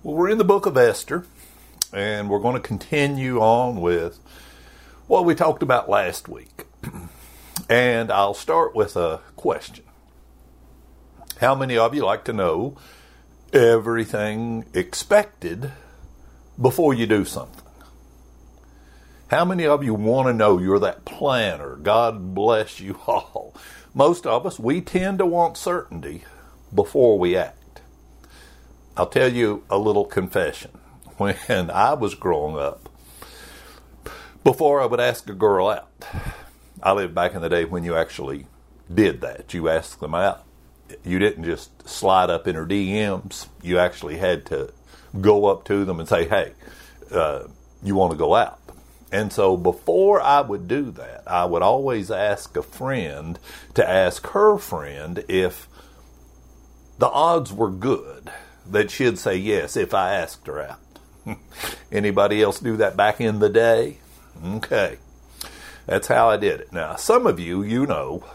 Well, we're in the book of Esther, and we're going to continue on with what we talked about last week. And I'll start with a question. How many of you like to know everything expected before you do something? How many of you want to know you're that planner? God bless you all. Most of us, we tend to want certainty before we act. I'll tell you a little confession. When I was growing up, before I would ask a girl out, I lived back in the day when you actually did that. You asked them out. You didn't just slide up in her DMs. You actually had to go up to them and say, hey, you want to go out? And so before I would do that, I would always ask a friend to ask her friend if the odds were good that she'd say yes if I asked her out. Anybody else do that back in the day? Okay. That's how I did it. Now, some of you, you know,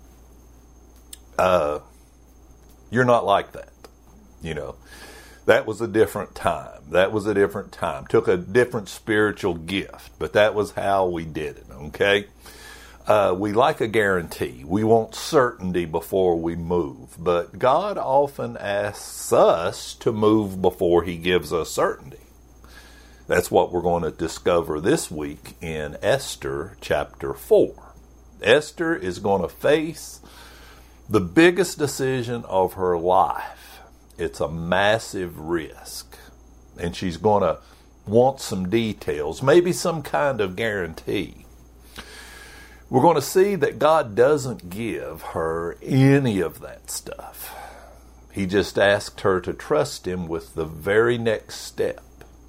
you're not like that. You know, that was a different time. Took a different spiritual gift, but that was how we did it, okay? We like a guarantee. We want certainty before we move. But God often asks us to move before He gives us certainty. That's what we're going to discover this week in Esther chapter 4. Esther is going to face the biggest decision of her life. It's a massive risk. And she's going to want some details, maybe some kind of guarantee. We're going to see that God doesn't give her any of that stuff. He just asked her to trust Him with the very next step.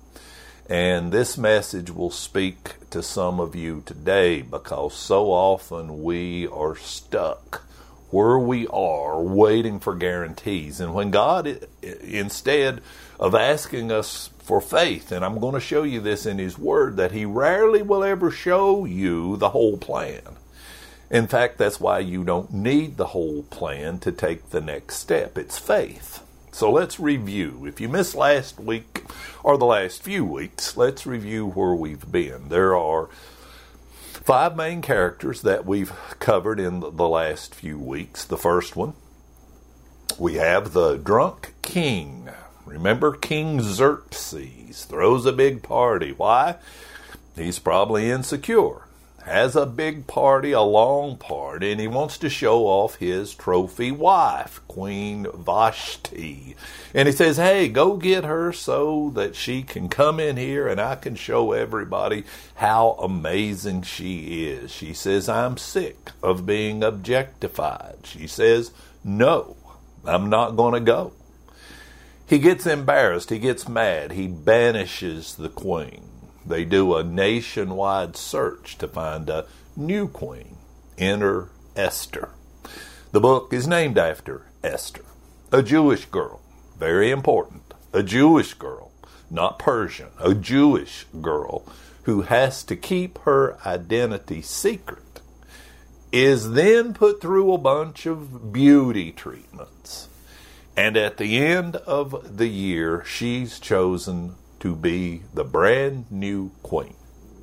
And this message will speak to some of you today because so often we are stuck where we are waiting for guarantees. And when God, instead of asking us for faith, and I'm going to show you this in His Word, that He rarely will ever show you the whole plan. In fact, that's why you don't need the whole plan to take the next step. It's faith. So let's review. If you missed last week or the last few weeks, let's review where we've been. There are 5 main characters that we've covered in the last few weeks. The first one, we have the drunk king. Remember, King Xerxes throws a big party. Why? He's probably insecure. Has a big party, a long party, and he wants to show off his trophy wife, Queen Vashti. And he says, hey, go get her so that she can come in here and I can show everybody how amazing she is. She says, I'm sick of being objectified. She says, no, I'm not going to go. He gets embarrassed. He gets mad. He banishes the queen. They do a nationwide search to find a new queen. Enter Esther. The book is named after Esther, a Jewish girl. Very important. A Jewish girl, not Persian. A Jewish girl who has to keep her identity secret is then put through a bunch of beauty treatments. And at the end of the year, she's chosen to be the brand new queen.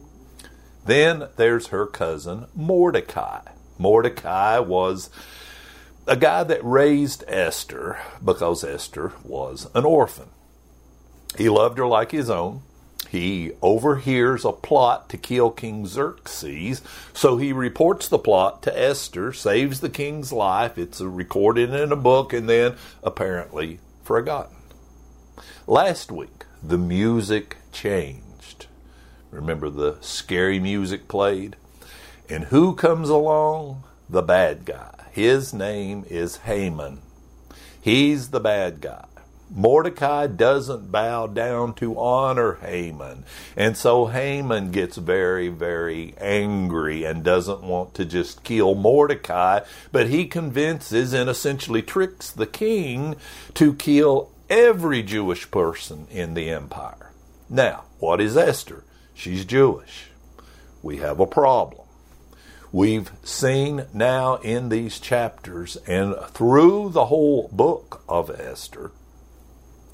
Then there's her cousin Mordecai. Mordecai was a guy that raised Esther because Esther was an orphan. He loved her like his own. He overhears a plot to kill King Xerxes, so he reports the plot to Esther, saves the king's life. It's recorded in a book and then apparently forgotten. Last week, the music changed. Remember the scary music played? And who comes along? The bad guy. His name is Haman. He's the bad guy. Mordecai doesn't bow down to honor Haman. And so Haman gets very, very angry and doesn't want to just kill Mordecai, but he convinces and essentially tricks the king to kill every Jewish person in the empire. Now, what is Esther? She's Jewish. We have a problem. We've seen now in these chapters and through the whole book of Esther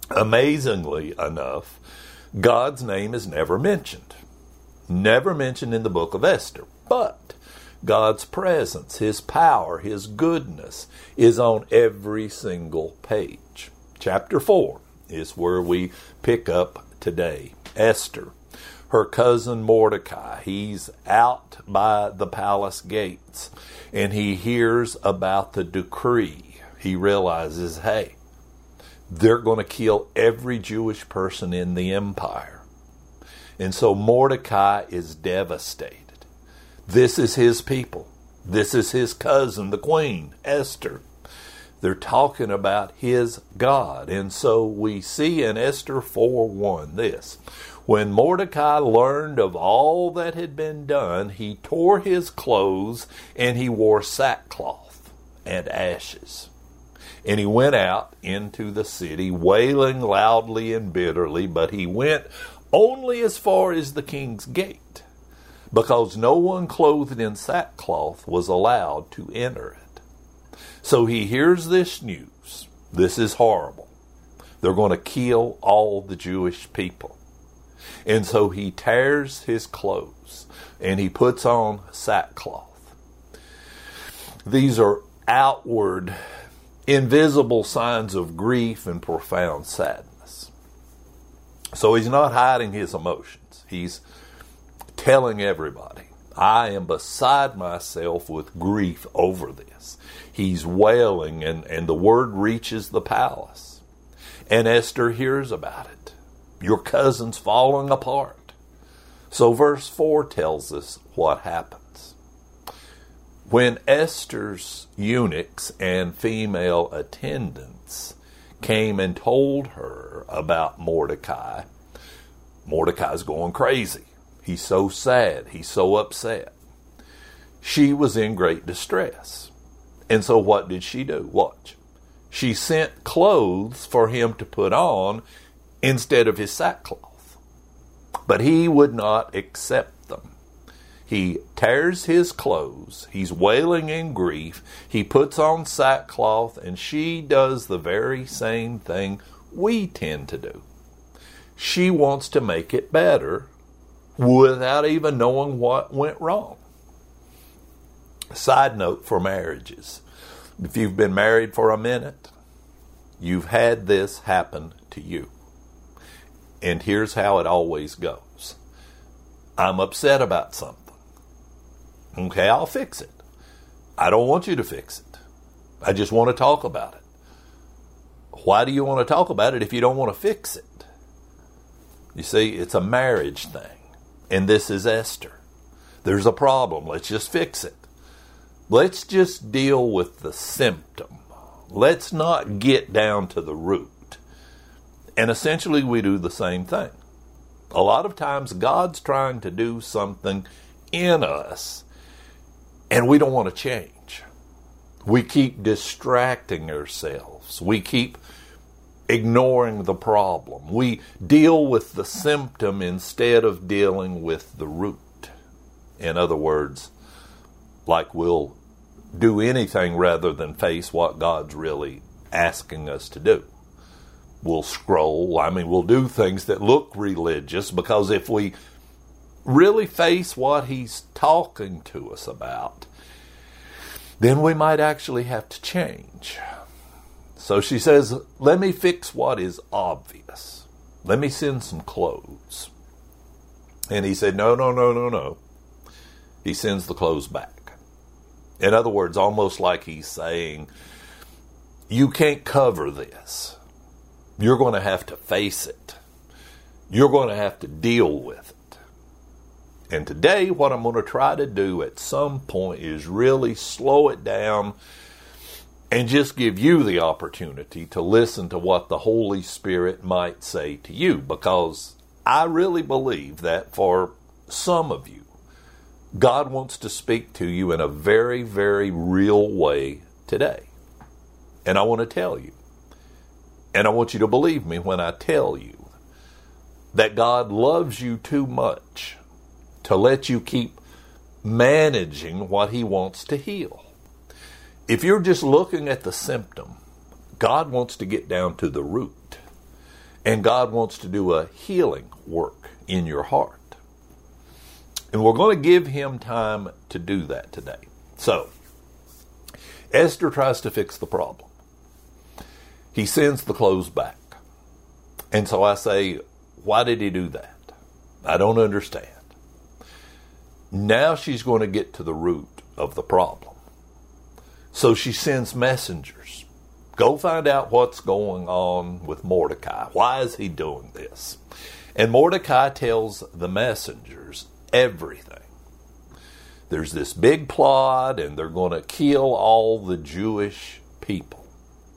Amazingly enough, God's name is never mentioned. Never mentioned in the book of Esther. But God's presence, His power, His goodness is on every single page. Chapter 4 is where we pick up today. Esther, her cousin Mordecai, he's out by the palace gates and he hears about the decree. He realizes, hey, they're going to kill every Jewish person in the empire. And so Mordecai is devastated. This is his people. This is his cousin, the queen, Esther. They're talking about his God. And so we see in Esther 4:1 this. When Mordecai learned of all that had been done, he tore his clothes and he wore sackcloth and ashes. And he went out into the city, wailing loudly and bitterly, but he went only as far as the king's gate, because no one clothed in sackcloth was allowed to enter it. So he hears this news. This is horrible. They're going to kill all the Jewish people. And so he tears his clothes and he puts on sackcloth. These are outward, invisible signs of grief and profound sadness. So he's not hiding his emotions. He's telling everybody, I am beside myself with grief over this. He's wailing, and the word reaches the palace. And Esther hears about it. Your cousin's falling apart. So verse 4 tells us what happens. When Esther's eunuchs and female attendants came and told her about Mordecai, Mordecai's going crazy. He's so sad. He's so upset. She was in great distress. And so what did she do? Watch. She sent clothes for him to put on instead of his sackcloth. But he would not accept them. He tears his clothes. He's wailing in grief. He puts on sackcloth, and she does the very same thing we tend to do. She wants to make it better without even knowing what went wrong. Side note for marriages. If you've been married for a minute, you've had this happen to you. And here's how it always goes. I'm upset about something. Okay, I'll fix it. I don't want you to fix it. I just want to talk about it. Why do you want to talk about it if you don't want to fix it? You see, it's a marriage thing. And this is Esther. There's a problem. Let's just fix it. Let's just deal with the symptom. Let's not get down to the root. And essentially we do the same thing. A lot of times God's trying to do something in us and we don't want to change. We keep distracting ourselves. We keep ignoring the problem. We deal with the symptom instead of dealing with the root. In other words, like we'll do anything rather than face what God's really asking us to do. We'll scroll. We'll do things that look religious, because if we really face what He's talking to us about, then we might actually have to change. So she says, let me fix what is obvious. Let me send some clothes. And he said, no. He sends the clothes back. In other words, almost like he's saying, you can't cover this. You're going to have to face it. You're going to have to deal with it. And today, what I'm going to try to do at some point is really slow it down and just give you the opportunity to listen to what the Holy Spirit might say to you. Because I really believe that for some of you, God wants to speak to you in a very, very real way today. And I want to tell you, and I want you to believe me when I tell you, that God loves you too much to let you keep managing what He wants to heal. If you're just looking at the symptom, God wants to get down to the root. And God wants to do a healing work in your heart. And we're going to give him time to do that today. So, Esther tries to fix the problem. He sends the clothes back. And so I say, why did he do that? I don't understand. Now she's going to get to the root of the problem. So she sends messengers. Go find out what's going on with Mordecai. Why is he doing this? And Mordecai tells the messengers everything. There's this big plot, and they're going to kill all the Jewish people.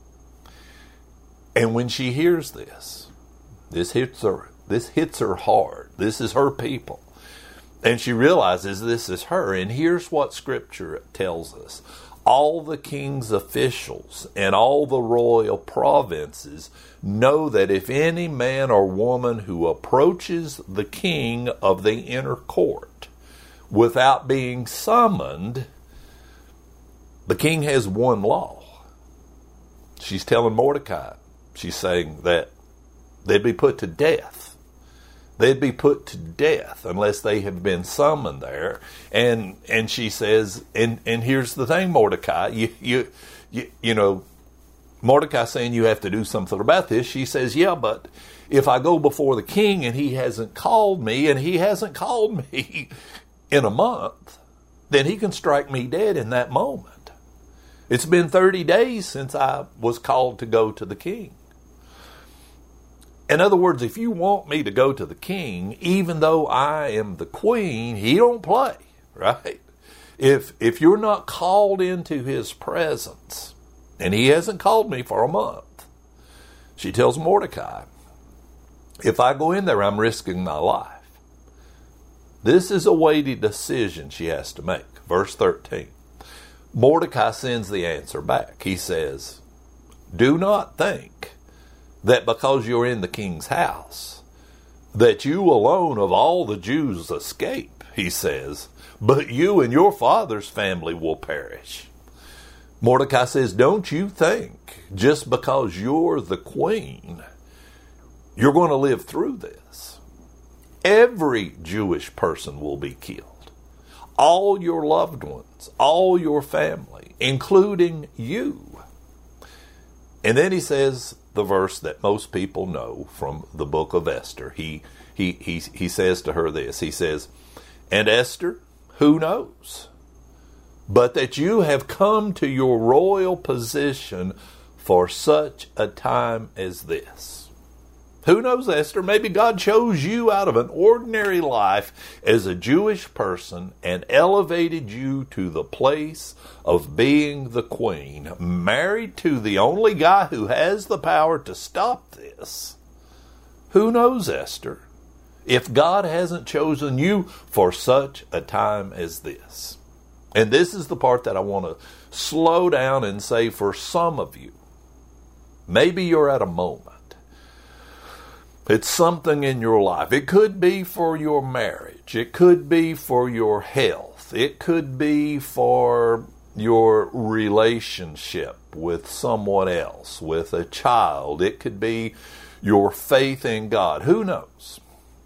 And when she hears this hits her. This hits her hard. This is her people. And she realizes this is her. And here's what Scripture tells us. All the king's officials and all the royal provinces know that if any man or woman who approaches the king of the inner court without being summoned, the king has one law. She's telling Mordecai, she's saying that they'd be put to death. They'd be put to death unless they have been summoned there. And she says, and here's the thing, Mordecai, you know, Mordecai saying you have to do something about this. She says, yeah, but if I go before the king and he hasn't called me, and he hasn't called me in a month, then he can strike me dead in that moment. It's been 30 days since I was called to go to the king. In other words, if you want me to go to the king, even though I am the queen, he don't play, right? If you're not called into his presence, and he hasn't called me for a month, she tells Mordecai, if I go in there, I'm risking my life. This is a weighty decision she has to make. Verse 13. Mordecai sends the answer back. He says, do not think that because you're in the king's house, that you alone of all the Jews escape, he says, but you and your father's family will perish. Mordecai says, don't you think just because you're the queen, you're going to live through this. Every Jewish person will be killed. All your loved ones, all your family, including you. And then he says the verse that most people know from the book of Esther. He says to her this. He says, and Esther, who knows? But that you have come to your royal position for such a time as this. Who knows, Esther? Maybe God chose you out of an ordinary life as a Jewish person and elevated you to the place of being the queen, married to the only guy who has the power to stop this. Who knows, Esther, if God hasn't chosen you for such a time as this? And this is the part that I want to slow down and say for some of you. Maybe you're at a moment. It's something in your life. It could be for your marriage. It could be for your health. It could be for your relationship with someone else, with a child. It could be your faith in God. Who knows?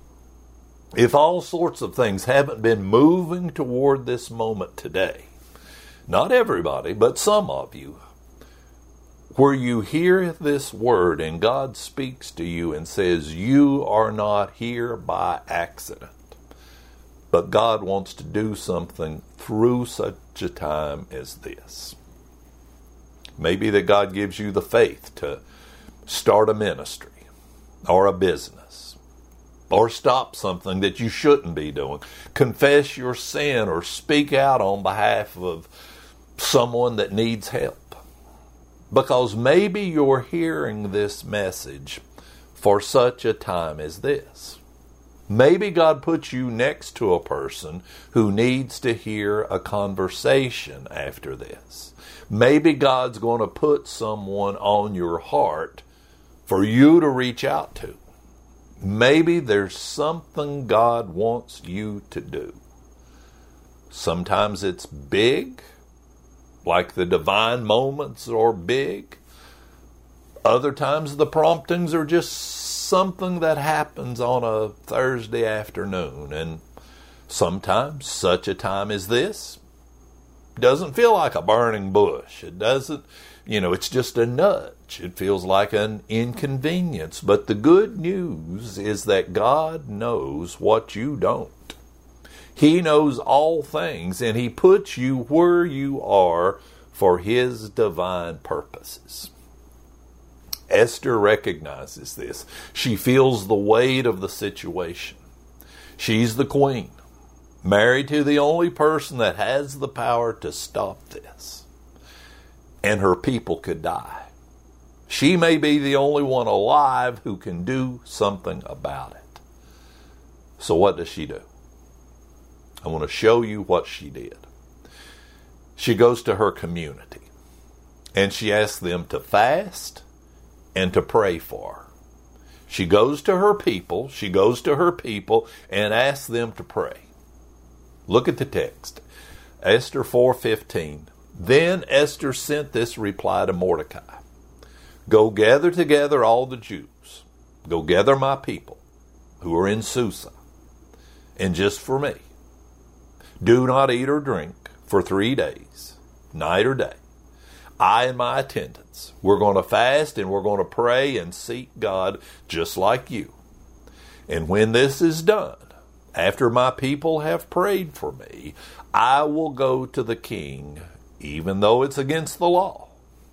If all sorts of things haven't been moving toward this moment today, not everybody, but some of you, where you hear this word and God speaks to you and says, you are not here by accident, but God wants to do something through such a time as this. Maybe that God gives you the faith to start a ministry or a business or stop something that you shouldn't be doing. Confess your sin or speak out on behalf of someone that needs help. Because maybe you're hearing this message for such a time as this. Maybe God puts you next to a person who needs to hear a conversation after this. Maybe God's going to put someone on your heart for you to reach out to. Maybe there's something God wants you to do. Sometimes it's big, like the divine moments are big. Other times the promptings are just something that happens on a Thursday afternoon. And sometimes such a time as this doesn't feel like a burning bush. It doesn't, it's just a nudge. It feels like an inconvenience. But the good news is that God knows what you don't. He knows all things, and He puts you where you are for His divine purposes. Esther recognizes this. She feels the weight of the situation. She's the queen, married to the only person that has the power to stop this. And her people could die. She may be the only one alive who can do something about it. So what does she do? I want to show you what she did. She goes to her community and she asks them to fast and to pray for her. She goes to her people and asks them to pray. Look at the text. Esther 4:15. Then Esther sent this reply to Mordecai. Go gather together all the Jews. Go gather my people who are in Susa. And just for me, do not eat or drink for 3 days, night or day. I and my attendants, we're going to fast and we're going to pray and seek God just like you. And when this is done, after my people have prayed for me, I will go to the king, even though it's against the law.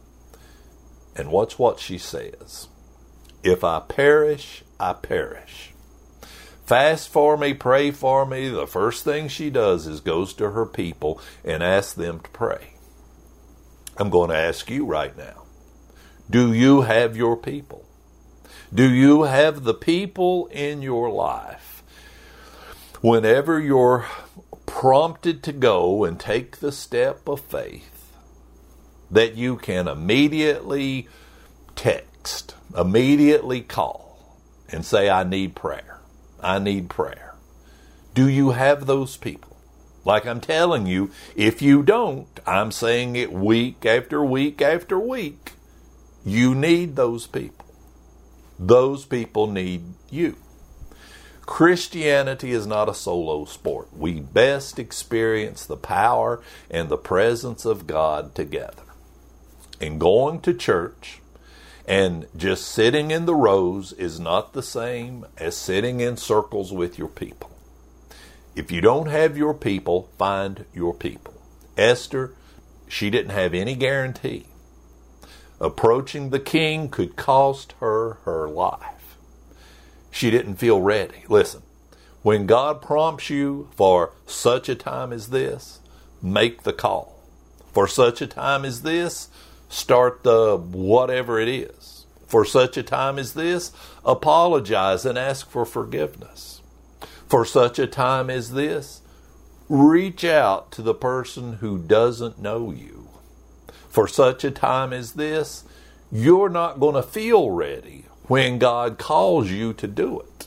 And watch what she says. If I perish, I perish. Fast for me, pray for me. The first thing she does is goes to her people and asks them to pray. I'm going to ask you right now, do you have your people? Do you have the people in your life? Whenever you're prompted to go and take the step of faith, that you can immediately text, immediately call, and say, I need prayer. I need prayer. Do you have those people? Like I'm telling you, if you don't, I'm saying it week after week after week, you need those people. Those people need you. Christianity is not a solo sport. We best experience the power and the presence of God together. And going to church and just sitting in the rows is not the same as sitting in circles with your people. If you don't have your people, find your people. Esther, she didn't have any guarantee. Approaching the king could cost her her life. She didn't feel ready. Listen, when God prompts you for such a time as this, make the call. For such a time as this, start the whatever it is. For such a time as this, apologize and ask for forgiveness. For such a time as this, reach out to the person who doesn't know you. For such a time as this, you're not going to feel ready when God calls you to do it.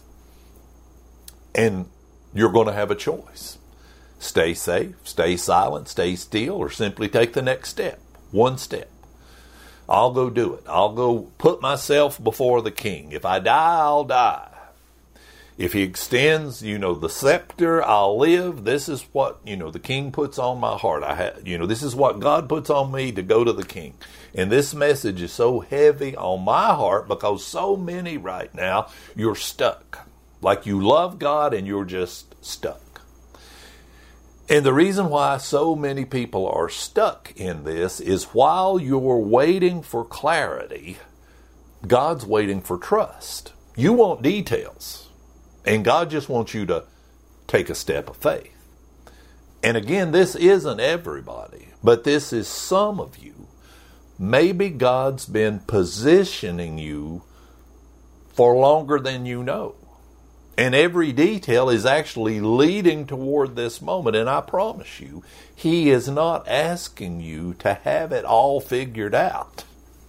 And you're going to have a choice. Stay safe, stay silent, stay still, or simply take the next step. One step. I'll go do it. I'll go put myself before the king. If I die, I'll die. If he extends, the scepter, I'll live. This is what, the king puts on my heart. This is what God puts on me to go to the king. And this message is so heavy on my heart because so many right now, you're stuck. Like you love God and you're just stuck. And the reason why so many people are stuck in this is while you're waiting for clarity, God's waiting for trust. You want details. And God just wants you to take a step of faith. And again, this isn't everybody, but this is some of you. Maybe God's been positioning you for longer than you know. And every detail is actually leading toward this moment. And I promise you, He is not asking you to have it all figured out.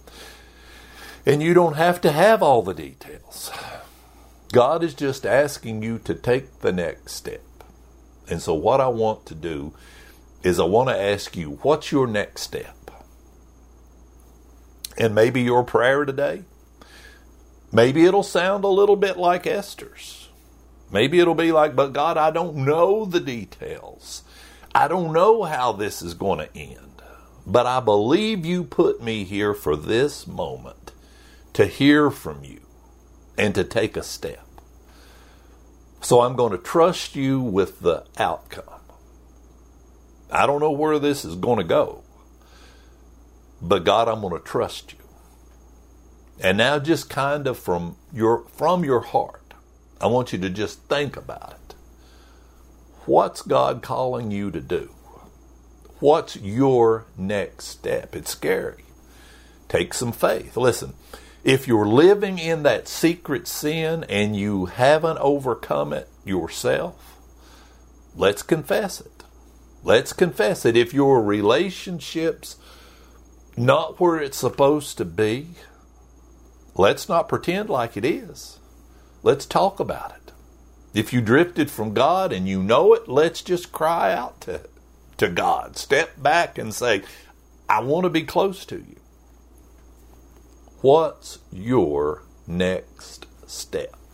And you don't have to have all the details. God is just asking you to take the next step. And so what I want to do is I want to ask you, what's your next step? And maybe your prayer today, Maybe it'll sound a little bit like Esther's. Maybe it'll be like, but God, I don't know the details. I don't know how this is going to end. But I believe you put me here for this moment to hear from you and to take a step. So I'm going to trust you with the outcome. I don't know where this is going to go. But God, I'm going to trust you. And now just kind of from your heart, I want you to just think about it. What's God calling you to do? What's your next step? It's scary. Take some faith. Listen, if you're living in that secret sin and you haven't overcome it yourself, let's confess it. Let's confess it. If your relationship's not where it's supposed to be, let's not pretend like it is. Let's talk about it. If you drifted from God and you know it, let's just cry out to God. Step back and say, I want to be close to you. What's your next step?